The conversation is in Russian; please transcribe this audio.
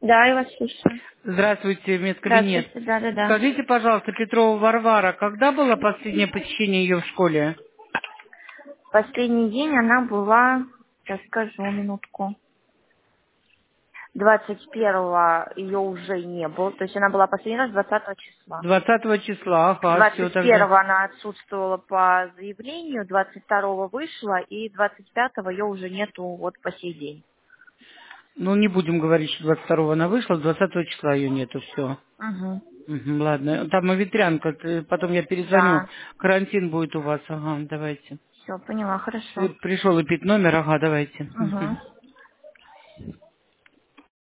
Да, я вас слушаю. Здравствуйте, медкабинет. Здравствуйте, да. Скажите, пожалуйста, Петрова Варвара, когда было последнее посещение ее в школе? Последний день она была, сейчас скажу, минутку. 21-го ее уже не было, то есть она была последний раз 20 числа. 20 числа, ага, все тогда. 21-го она отсутствовала по заявлению, 22-го вышла, и 25-го ее уже нету вот по сей день. Ну, не будем говорить, что 22-го она вышла, 20 числа ее нету, все. Угу. Ладно, там ветрянка, потом я перезвоню. Да, Карантин будет у вас, ага, давайте. все, поняла, хорошо. Пришел эпид номер, ага, давайте. Угу.